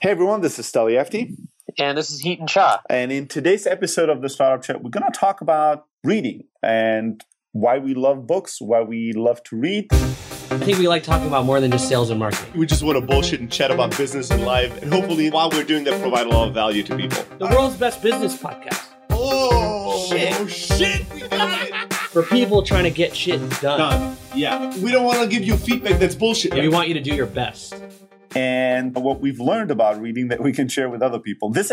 Hey everyone, this is Steli Efti. And this is Heaton Shah. And in today's episode of the Startup Chat, we're going to talk about reading and why we love books, why we love to read. I think we like talking about more than just sales and marketing. We just want to bullshit and chat about business and life. And hopefully, while we're doing that, provide a lot of value to people. The world's best business podcast. Oh, shit. We got it. For people trying to get shit done. Yeah. We don't want to give you feedback that's bullshit. We want you to do your best. And what we've learned about reading that we can share with other people. This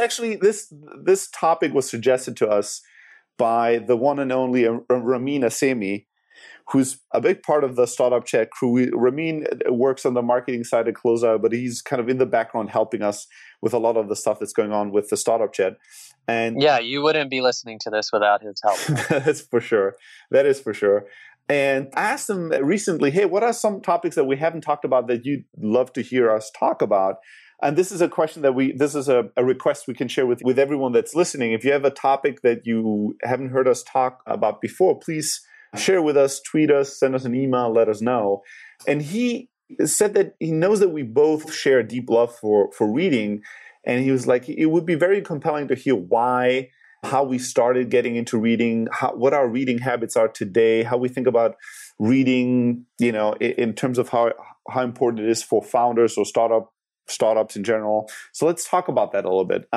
topic was suggested to us by the one and only Ramin Assemi, who's a big part of the Startup Chat crew. Ramin works on the marketing side at Closeout, but he's kind of in the background helping us with a lot of the stuff that's going on with the Startup Chat. And yeah, you wouldn't be listening to this without his help. That's for sure. That is for sure. And I asked him recently, hey, what are some topics that we haven't talked about that you'd love to hear us talk about? And this is a question this is a request we can share with everyone that's listening. If you have a topic that you haven't heard us talk about before, please share with us, tweet us, send us an email, let us know. And he said that he knows that we both share a deep love for reading. And he was like, it would be very compelling to hear why, how we started getting into reading, what our reading habits are today, how we think about reading, in terms of how important it is for founders or startups in general. So let's talk about that a little bit.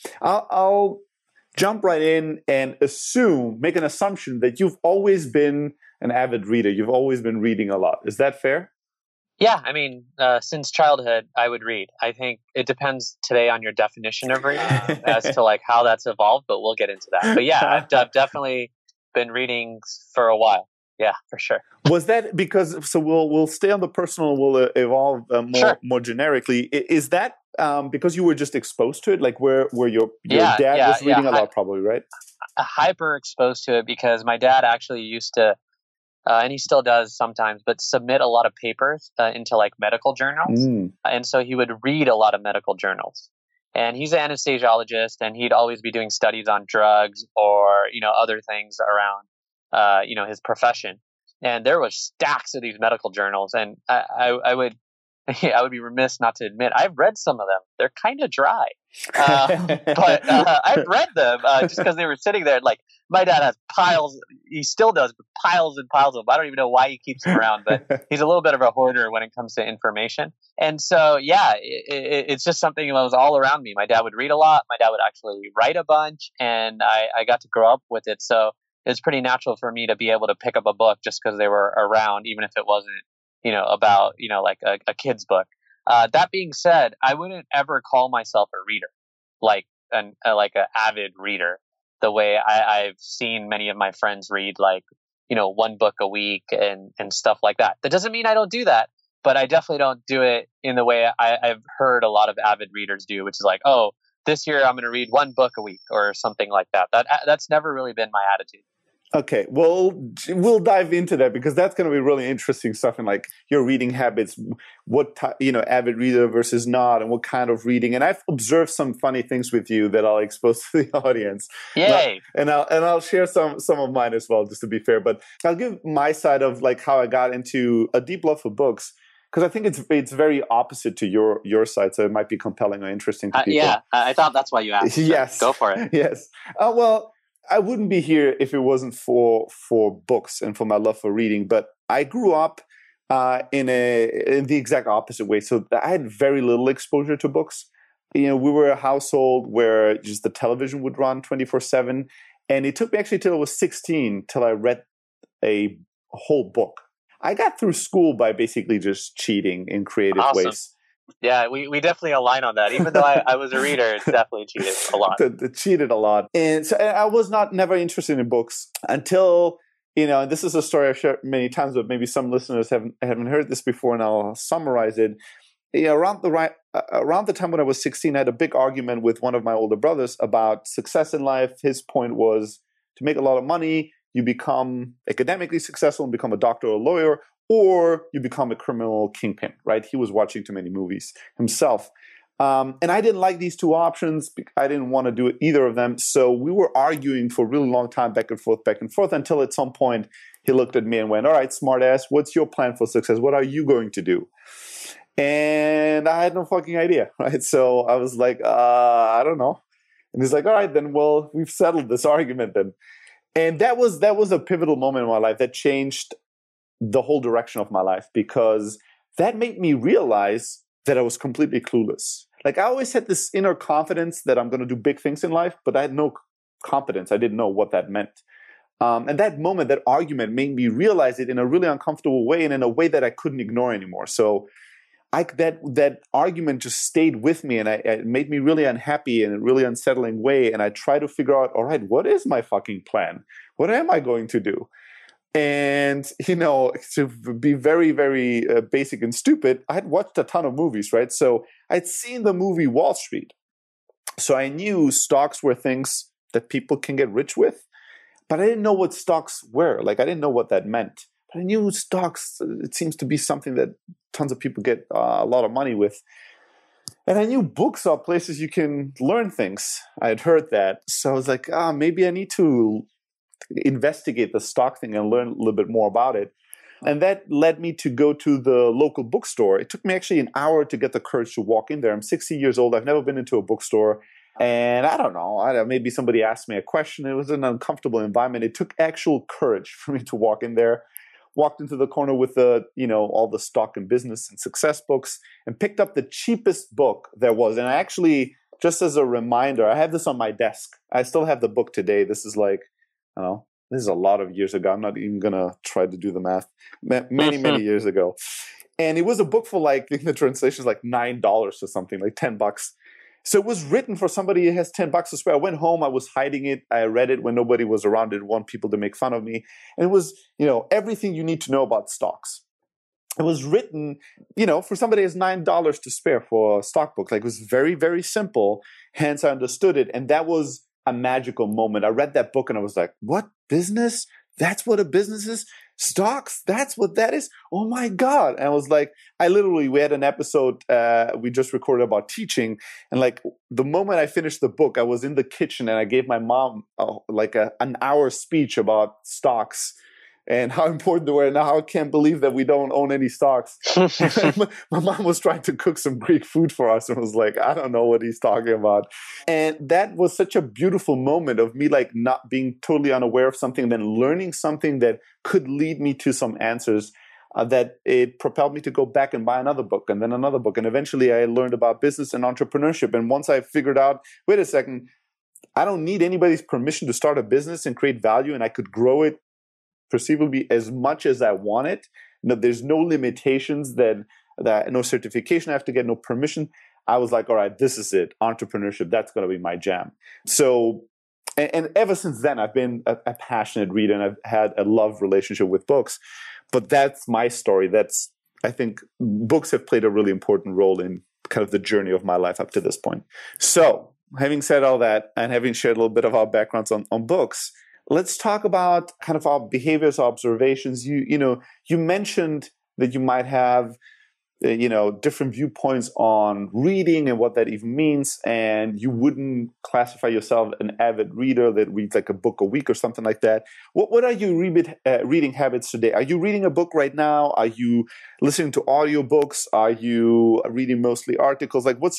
I'll jump right in and make an assumption that you've always been an avid reader. You've always been reading a lot. Is that fair? Yeah, I mean, since childhood, I would read. I think it depends today on your definition of reading as to like how that's evolved, but we'll get into that. But yeah, I've definitely been reading for a while. Yeah, for sure. Was that because? So we'll stay on the personal. We'll evolve more generically. Is that because you were just exposed to it, like where your dad was reading a lot, probably, right? Hyper exposed to it because my dad actually used to. And he still does sometimes, but submit a lot of papers into like medical journals. And so he would read a lot of medical journals. And he's an anesthesiologist, and he'd always be doing studies on drugs or, other things around, his profession. And there was stacks of these medical journals. And I would be remiss not to admit, I've read some of them. They're kind of dry. But I've read them just because they were sitting there. Like, my dad has piles, he still does, but piles and piles of them. I don't even know why he keeps them around, but he's a little bit of a hoarder when it comes to information. And so, yeah, it's just something that was all around me. My dad would read a lot. My dad would actually write a bunch, and I got to grow up with it. So it's pretty natural for me to be able to pick up a book just because they were around, even if it wasn't, about, like a kid's book. That being said, I wouldn't ever call myself a reader, like an avid reader, the way I've seen many of my friends read, like, one book a week and stuff like that. That doesn't mean I don't do that, but I definitely don't do it in the way I've heard a lot of avid readers do, which is like, oh, this year I'm going to read one book a week or something like that. That's never really been my attitude. Okay, well, we'll dive into that because that's going to be really interesting stuff in like your reading habits, what avid reader versus not, and what kind of reading. And I've observed some funny things with you that I'll expose to the audience. Yay! And I'll share some of mine as well, just to be fair. But I'll give my side of like how I got into a deep love for books, because I think it's very opposite to your side, so it might be compelling or interesting to people. Yeah, I thought that's why you asked. Yes, go for it. Yes. Well, I wouldn't be here if it wasn't for books and for my love for reading. But I grew up in the exact opposite way. So I had very little exposure to books. We were a household where just the television would run 24/7, and it took me actually till I was 16 till I read a whole book. I got through school by basically just cheating in creative ways. Yeah, we definitely align on that. Even though I was a reader, it's definitely cheated a lot. Cheated a lot. And so I was never interested in books until, and this is a story I've shared many times, but maybe some listeners haven't heard this before, and I'll summarize it. Around the time when I was 16, I had a big argument with one of my older brothers about success in life. His point was to make a lot of money, you become academically successful and become a doctor or a lawyer, or you become a criminal kingpin, right? He was watching too many movies himself. And I didn't like these two options. I didn't want to do either of them. So we were arguing for a really long time, back and forth, until at some point he looked at me and went, all right, smart ass, what's your plan for success? What are you going to do? And I had no fucking idea, right? So I was like, I don't know. And he's like, all right, then, well, we've settled this argument then. And that was a pivotal moment in my life that changed the whole direction of my life, because that made me realize that I was completely clueless. Like, I always had this inner confidence that I'm going to do big things in life, but I had no competence. I didn't know what that meant. And that moment, that argument made me realize it in a really uncomfortable way and in a way that I couldn't ignore anymore. So that argument just stayed with me, and it made me really unhappy in a really unsettling way. And I tried to figure out, all right, what is my fucking plan? What am I going to do? And, to be very, very basic and stupid, I had watched a ton of movies, right? So I'd seen the movie Wall Street. So I knew stocks were things that people can get rich with, but I didn't know what stocks were. Like, I didn't know what that meant. But I knew stocks, it seems to be something that tons of people get a lot of money with. And I knew books are places you can learn things. I had heard that. So I was like, maybe I need to investigate the stock thing and learn a little bit more about it. And that led me to go to the local bookstore. It took me actually an hour to get the courage to walk in there. I'm 60 years old. I've never been into a bookstore. And I don't know, maybe somebody asked me a question. It was an uncomfortable environment. It took actual courage for me to walk in there. Walked into the corner with all the stock and business and success books, and picked up the cheapest book there was. And I actually, just as a reminder, I have this on my desk. I still have the book today. This is this is a lot of years ago. I'm not even going to try to do the math. Many, many years ago. And it was a book for I think the translation is like $9 or something, like $10. So it was written for somebody who has $10 to spare. I went home, I was hiding it. I read it when nobody was around. I didn't want people to make fun of me. And it was, everything you need to know about stocks. It was written, for somebody who has $9 to spare for a stock book. Like, it was very, very simple. Hence, I understood it. And that was a magical moment. I read that book and I was like, what, business? That's what a business is? Stocks? That's what that is? Oh my God. And I was like, we had an episode we just recorded about teaching. And the moment I finished the book, I was in the kitchen and I gave my mom an hour speech about stocks and how important they were. And now I can't believe that we don't own any stocks. My mom was trying to cook some Greek food for us and was like, I don't know what he's talking about. And that was such a beautiful moment of me not being totally unaware of something, then learning something that could lead me to some answers, that it propelled me to go back and buy another book and then another book. And eventually I learned about business and entrepreneurship. And once I figured out, wait a second, I don't need anybody's permission to start a business and create value, and I could grow it perceivably as much as I want it. No, there's no limitations, that no certification I have to get, no permission. I was like, all right, this is it. Entrepreneurship, that's going to be my jam. So, and ever since then, I've been a passionate reader, and I've had a love relationship with books. But that's my story. I think books have played a really important role in kind of the journey of my life up to this point. So, having said all that, and having shared a little bit of our backgrounds on books, let's talk about kind of our behaviors, observations. You mentioned that you might have, different viewpoints on reading and what that even means, and you wouldn't classify yourself an avid reader that reads like a book a week or something like that. What are your reading habits today? Are you reading a book right now? Are you listening to audiobooks? Are you reading mostly articles? What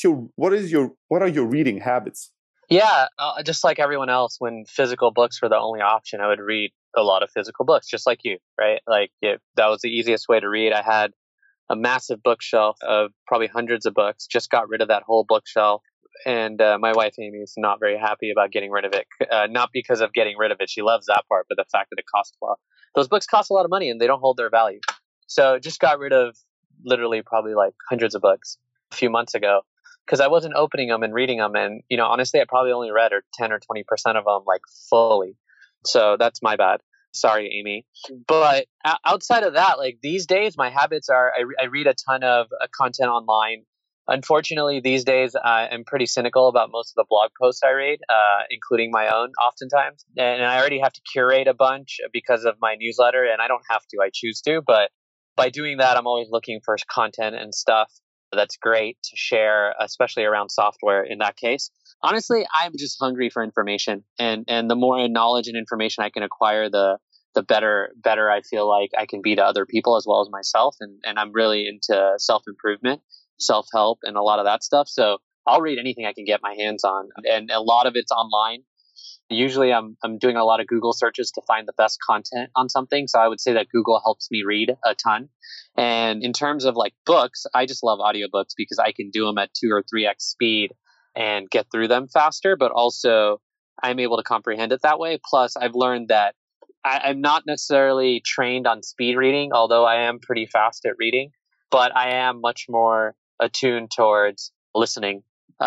are your reading habits? Yeah, just like everyone else, when physical books were the only option, I would read a lot of physical books, just like you, right? That was the easiest way to read. I had a massive bookshelf of probably hundreds of books, just got rid of that whole bookshelf. And my wife, Amy, is not very happy about getting rid of it. Not because of getting rid of it. She loves that part, but the fact that it costs a lot. Those books cost a lot of money and they don't hold their value. So just got rid of literally probably hundreds of books a few months ago, because I wasn't opening them and reading them. And, honestly, I probably only read 10 or 20% of them fully. So that's my bad. Sorry, Amy. But outside of that, these days, my habits are I read a ton of content online. Unfortunately, these days, I'm pretty cynical about most of the blog posts I read, including my own oftentimes. And I already have to curate a bunch because of my newsletter, and I don't have to, I choose to. But by doing that, I'm always looking for content and stuff that's great to share, especially around software in that case. Honestly, I'm just hungry for information, and the more knowledge and information I can acquire, the the better I feel like I can be to other people as well as myself. And I'm really into self-improvement, self-help, and a lot of that stuff. So I'll read anything I can get my hands on. And a lot of it's online. Usually I'm doing a lot of Google searches to find the best content on something. So I would say that Google helps me read a ton. And in terms of like books, I just love audiobooks because I can do them at 2 or 3x speed and get through them faster, but also I'm able to comprehend it that way. Plus, I've learned that I'm not necessarily trained on speed reading, although I am pretty fast at reading, but I am much more attuned towards listening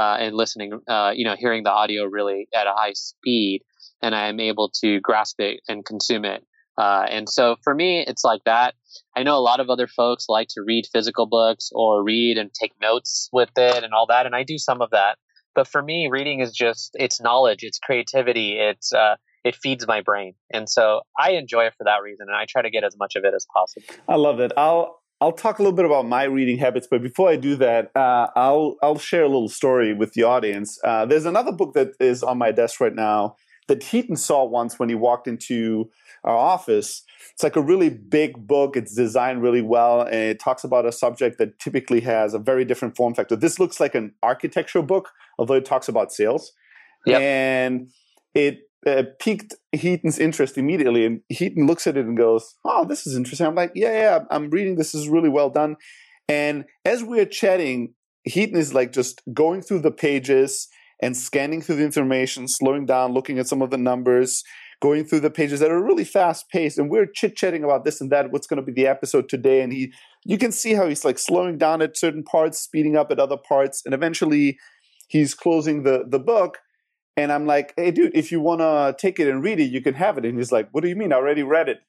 hearing the audio really at a high speed, and I am able to grasp it and consume it. And so for me, it's like that. I know a lot of other folks like to read physical books or read and take notes with it and all that, and I do some of that. But for me, reading is just, it's knowledge, it's creativity, it feeds my brain. And so I enjoy it for that reason, and I try to get as much of it as possible. I love it. I'll talk a little bit about my reading habits, but before I do that, I'll share a little story with the audience. There's another book that is on my desk right now that Heaton saw once when he walked into our office. It's like a really big book. It's designed really well, and it talks about a subject that typically has a very different form factor. This looks like an architecture book, although it talks about sales. Yep. And it piqued Heaton's interest immediately, and Heaton looks at it and goes, "Oh, this is interesting." I'm like, yeah, I'm reading. This is really well done. And as we're chatting, Heaton is like just going through the pages and scanning through the information, slowing down, looking at some of the numbers, going through the pages that are really fast paced. And we're chit-chatting about this and that, what's going to be the episode today. And you can see how he's like slowing down at certain parts, speeding up at other parts. And eventually he's closing the book. And I'm like, "Hey, dude, if you want to take it and read it, you can have it." And he's like, "What do you mean? I already read it."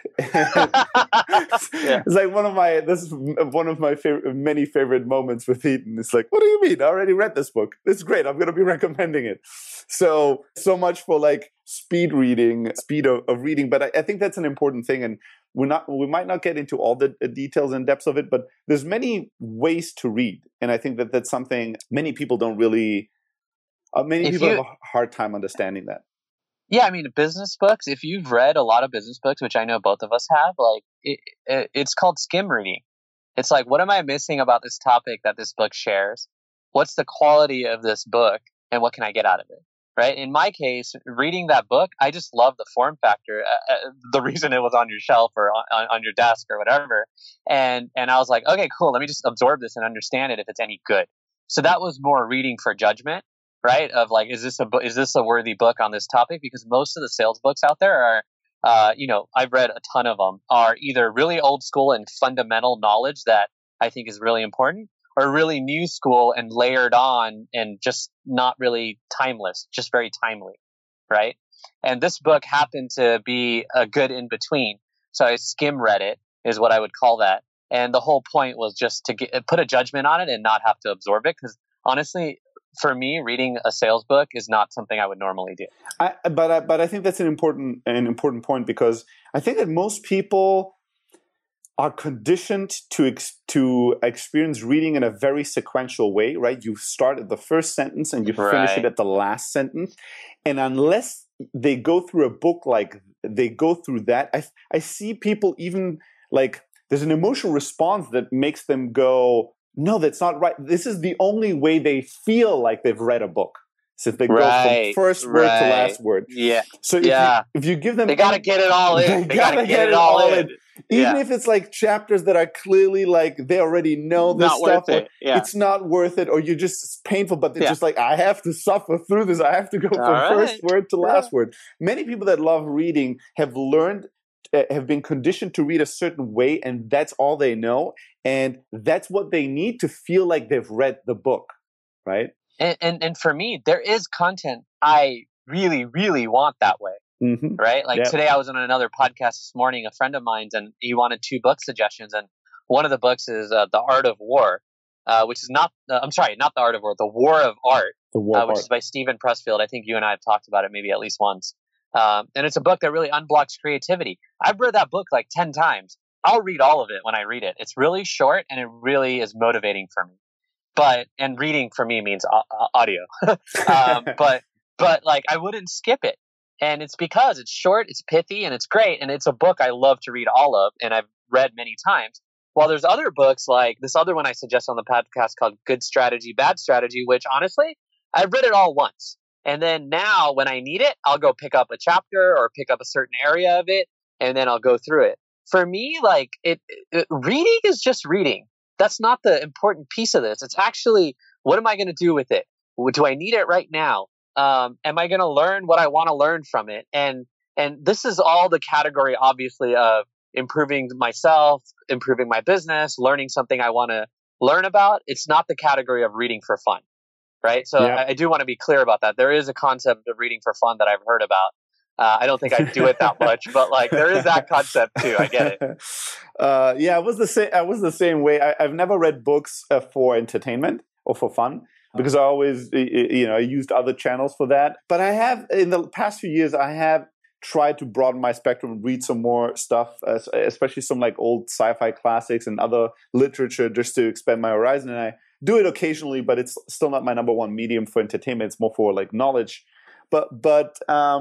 Yeah. It's like this is one of my many favorite moments with Heaton. It's like, "What do you mean? I already read this book. This is great. I'm going to be recommending it." So much for like speed of reading. But I think that's an important thing. And we might not get into all the details and depths of it, but there's many ways to read. And I think that's something many people don't really, many people have a hard time understanding that. Yeah, I mean, business books, if you've read a lot of business books, which I know both of us have, like it's called skim reading. It's like, what am I missing about this topic that this book shares? What's the quality of this book, and what can I get out of it? Right? In my case, reading that book, I just love the form factor, the reason it was on your shelf or on your desk or whatever. And I was like, okay, cool. Let me just absorb this and understand it if it's any good. So that was more reading for judgment. Right? Of like, is this a worthy book on this topic? Because most of the sales books out there are, I've read a ton of them, are either really old school and fundamental knowledge that I think is really important, or really new school and layered on and just not really timeless, just very timely. Right? And this book happened to be a good in between. So I skim read it, is what I would call that. And the whole point was just to put a judgment on it and not have to absorb it. Because honestly, for me, reading a sales book is not something I would normally do. But I think that's an important point, because I think that most people are conditioned to experience reading in a very sequential way, right? You start at the first sentence and you finish it at the last sentence. And unless they go through a book like they go through that, I see people even like there's an emotional response that makes them go, "No, that's not right." This is the only way they feel like they've read a book. So if they go from first word to last word. Yeah. So if you give them, they got to get it all in. They got to get it all in. Even if it's like chapters that are clearly like they already know this stuff, it's not worth it, or it's painful, but they're just like, I have to suffer through this. I have to go from first word to last word. Many people that love reading have been conditioned to read a certain way, and that's all they know. And that's what they need to feel like they've read the book, right? And for me, there is content I really, really want that way, right? Like today I was on another podcast this morning, a friend of mine's, and he wanted 2 book suggestions. And one of the books is The Art of War, which is not The Art of War, The War of Art, which is by Stephen Pressfield. I think you and I have talked about it maybe at least once. And it's a book that really unblocks creativity. I've read that book like 10 times. I'll read all of it when I read it. It's really short and it really is motivating for me. And reading for me means audio. But like I wouldn't skip it. And it's because it's short, it's pithy, and it's great. And it's a book I love to read all of, and I've read many times. While there's other books like this other one I suggest on the podcast called Good Strategy, Bad Strategy, which honestly, I've read it all once. And then now when I need it, I'll go pick up a chapter or pick up a certain area of it, and then I'll go through it. For me, like reading is just reading. That's not the important piece of this. It's actually, what am I going to do with it? Do I need it right now? Am I going to learn what I want to learn from it? And this is all the category, obviously, of improving myself, improving my business, learning something I want to learn about. It's not the category of reading for fun, right? So I do want to be clear about that. There is a concept of reading for fun that I've heard about. I don't think I do it that much, but like there is that concept too. I get it. I was the same way. I've never read books for entertainment or for fun, because I always, I used other channels for that. But I have, in the past few years, I have tried to broaden my spectrum and read some more stuff, especially some like old sci-fi classics and other literature, just to expand my horizon. And I do it occasionally, but it's still not my number one medium for entertainment. It's more for like knowledge. But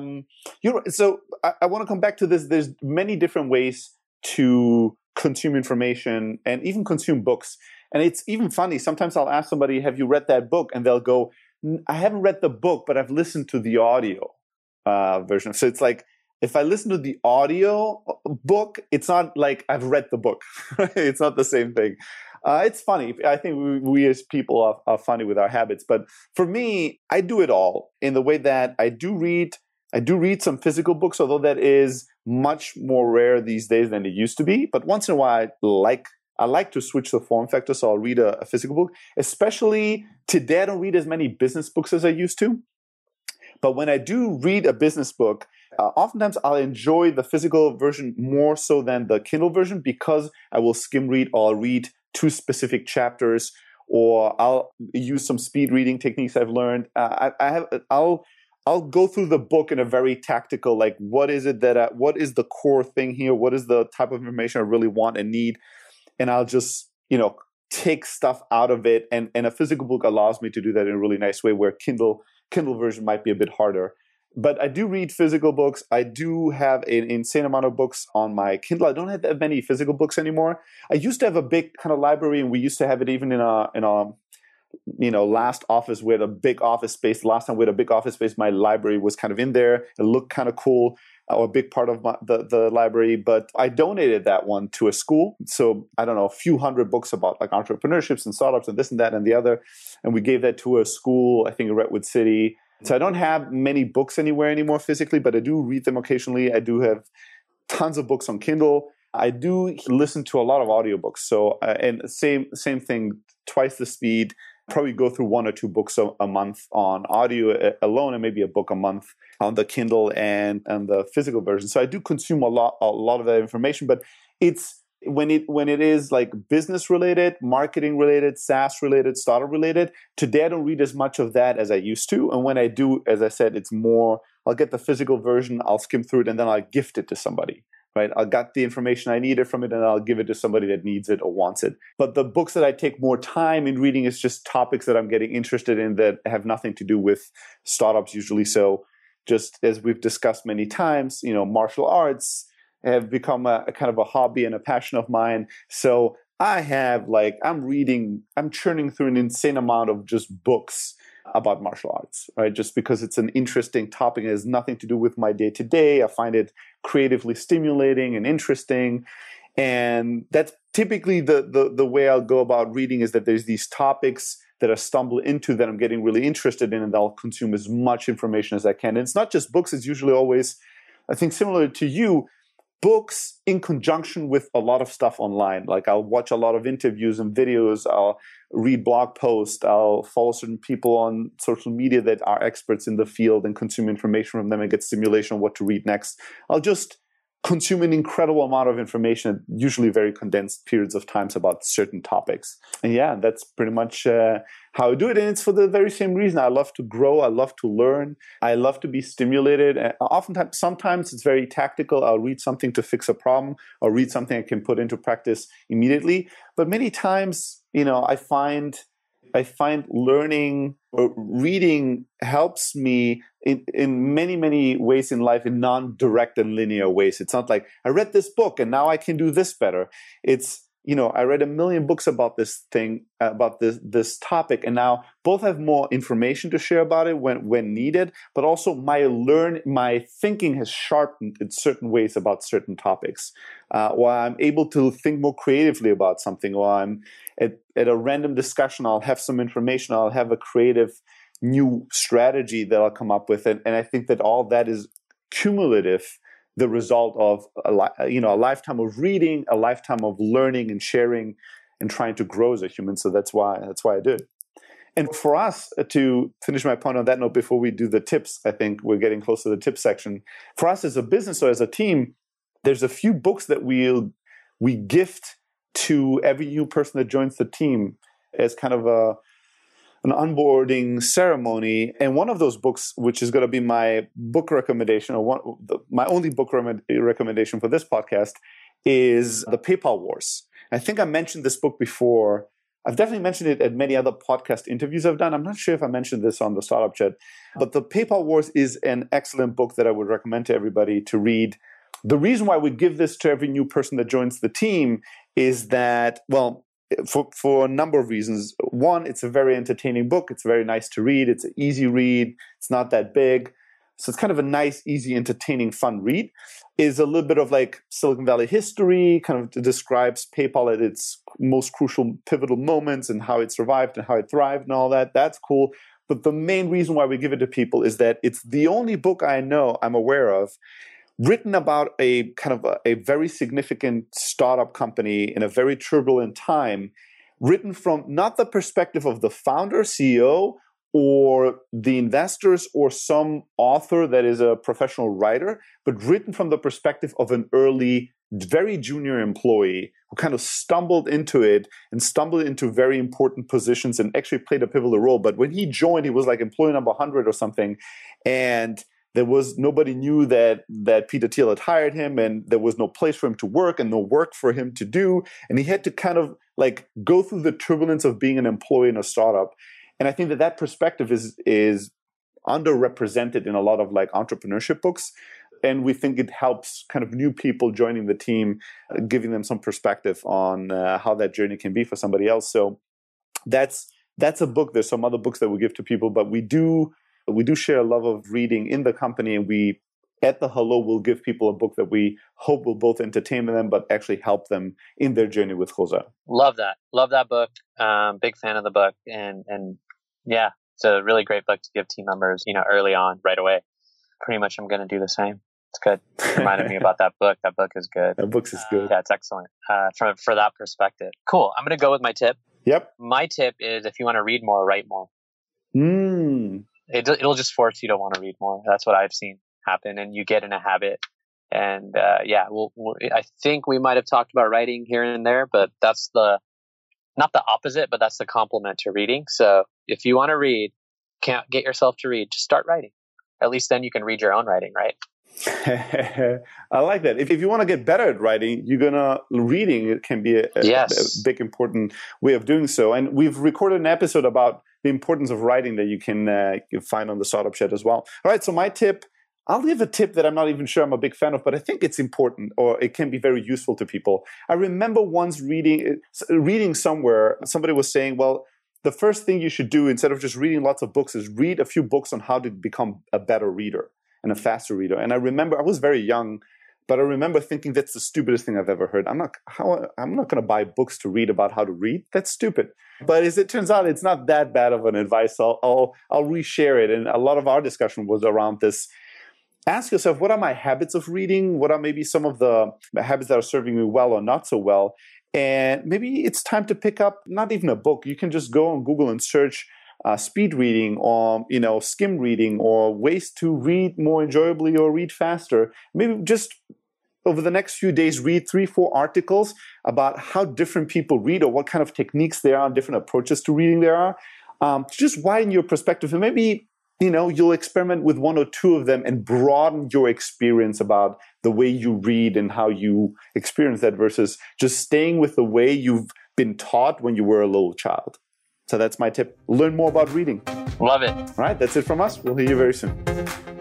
so I want to come back to this. There's many different ways to consume information and even consume books. And it's even funny. Sometimes I'll ask somebody, have you read that book? And they'll go, I haven't read the book, but I've listened to the audio version. So it's like, if I listen to the audio book, it's not like I've read the book. It's not the same thing. It's funny. I think we as people are funny with our habits. But for me, I do it all in the way that I do read some physical books, although that is much more rare these days than it used to be. But once in a while, I like to switch the form factor, so I'll read a physical book. Especially today, I don't read as many business books as I used to. But when I do read a business book, oftentimes I'll enjoy the physical version more so than the Kindle version, because I will skim read or I'll read 2 specific chapters, or I'll use some speed reading techniques I've learned. I'll go through the book in a very tactical, like what is the core thing here? What is the type of information I really want and need? And I'll just, take stuff out of it. And a physical book allows me to do that in a really nice way, where Kindle version might be a bit harder. But I do read physical books. I do have an insane amount of books on my Kindle. I don't have that many physical books anymore. I used to have a big kind of library, and we used to have it even in our last office. We had a big office space. The last time we had a big office space, my library was kind of in there. It looked kind of cool, or a big part of the library. But I donated that one to a school. So I don't know, a few hundred books about like entrepreneurships and startups and this and that and the other. And we gave that to a school, I think in Redwood City. So I don't have many books anywhere anymore physically, but I do read them occasionally. I do have tons of books on Kindle. I do listen to a lot of audiobooks. So, and same thing, twice the speed. Probably go through 1 or 2 books a month on audio alone, and maybe a book a month on the Kindle and the physical version. So I do consume a lot of that information, but it's when it is like business related, marketing related, SaaS related, startup related. Today I don't read as much of that as I used to, and when I do, as I said, it's more. I'll get the physical version, I'll skim through it, and then I'll gift it to somebody. Right, I got the information I needed from it, and I'll give it to somebody that needs it or wants it. But the books that I take more time in reading is just topics that I'm getting interested in that have nothing to do with startups usually. So, just as we've discussed many times, martial arts have become a kind of a hobby and a passion of mine. So I'm churning through an insane amount of just books about martial arts, right? Just because it's an interesting topic. It has nothing to do with my day-to-day. I find it creatively stimulating and interesting. And that's typically the way I'll go about reading, is that there's these topics that I stumble into that I'm getting really interested in, and I'll consume as much information as I can. And it's not just books. It's usually always, I think, similar to you, books in conjunction with a lot of stuff online. Like I'll watch a lot of interviews and videos. I'll read blog posts. I'll follow certain people on social media that are experts in the field and consume information from them and get stimulation on what to read next. I'll just consume an incredible amount of information, usually very condensed periods of times about certain topics. And yeah, that's pretty much how I do it. And it's for the very same reason. I love to grow. I love to learn. I love to be stimulated. And sometimes it's very tactical. I'll read something to fix a problem, or read something I can put into practice immediately. But many times, I find I find learning or reading helps me in many, many ways in life in non-direct and linear ways. It's not like I read this book and now I can do this better. It's, I read a million books about this thing, about this topic, and now both have more information to share about it when needed, but also my thinking has sharpened in certain ways about certain topics, or I'm able to think more creatively about something, or I'm at a random discussion, I'll have some information, I'll have a creative new strategy that I'll come up with, and I think that all that is cumulative, the result of a lifetime of reading, a lifetime of learning and sharing and trying to grow as a human. So that's why I do it. And for us, to finish my point on that note before we do the tips, I think we're getting close to the tip section. For us as a business or as a team, there's a few books that we gift to every new person that joins the team as kind of an onboarding ceremony. And one of those books, which is going to be my book recommendation, or my only book recommendation for this podcast, is The PayPal Wars. I think I mentioned this book before. I've definitely mentioned it at many other podcast interviews I've done. I'm not sure if I mentioned this on the Startup Chat, but The PayPal Wars is an excellent book that I would recommend to everybody to read. The reason why we give this to every new person that joins the team is that, well, for a number of reasons. One, it's a very entertaining book. It's very nice to read. It's an easy read. It's not that big. So it's kind of a nice, easy, entertaining, fun read. Is a little bit of like Silicon Valley history, kind of describes PayPal at its most crucial, pivotal moments and how it survived and how it thrived and all that. That's cool. But the main reason why we give it to people is that it's the only book I'm aware of, written about a kind of a very significant startup company in a very turbulent time, written from not the perspective of the founder, CEO, or the investors, or some author that is a professional writer, but written from the perspective of an early, very junior employee who kind of stumbled into it and stumbled into very important positions and actually played a pivotal role. But when he joined, he was like employee number 100 or something, and nobody knew that Peter Thiel had hired him, and there was no place for him to work and no work for him to do. And he had to kind of like go through the turbulence of being an employee in a startup. And I think that perspective is underrepresented in a lot of like entrepreneurship books. And we think it helps kind of new people joining the team, giving them some perspective on how that journey can be for somebody else. So that's a book. There's some other books that we give to people, but we do share a love of reading in the company, and we, at the Hello, will give people a book that we hope will both entertain them, but actually help them in their journey with Jose. Love that book. Big fan of the book, and yeah, it's a really great book to give team members, early on, right away. Pretty much, I'm going to do the same. It's good. It reminded me about that book. That book is good. That book is good. Yeah, it's excellent. For that perspective. Cool. I'm going to go with my tip. Yep. My tip is, if you want to read more, write more. It'll just force you to want to read more. That's what I've seen happen, and you get in a habit. And I think we might have talked about writing here and there, but that's not the opposite, but that's the complement to reading. So if you want to read, can't get yourself to read, just start writing. At least then you can read your own writing, right? I like that. If you want to get better at writing, reading it can be a big important way of doing so. And we've recorded an episode about the importance of writing that you can find on the Startup Chat as well. All right, so my tip, I'll give a tip that I'm not even sure I'm a big fan of, but I think it's important, or it can be very useful to people. I remember once reading somewhere, somebody was saying, well, the first thing you should do instead of just reading lots of books is read a few books on how to become a better reader and a faster reader. And I remember, I was very young, but I remember thinking that's the stupidest thing I've ever heard. I'm not going to buy books to read about how to read. That's stupid. But as it turns out, it's not that bad of an advice. I'll reshare it. And a lot of our discussion was around this. Ask yourself, what are my habits of reading? What are maybe some of the habits that are serving me well or not so well? And maybe it's time to pick up not even a book. You can just go on Google and search speed reading, or skim reading, or ways to read more enjoyably or read faster. Maybe just over the next few days, read 3-4 articles about how different people read, or what kind of techniques there are, different approaches to reading there are. To just widen your perspective, and maybe you'll experiment with 1 or 2 of them and broaden your experience about the way you read and how you experience that, versus just staying with the way you've been taught when you were a little child. So that's my tip. Learn more about reading. Love it. All right, that's it from us. We'll hear you very soon.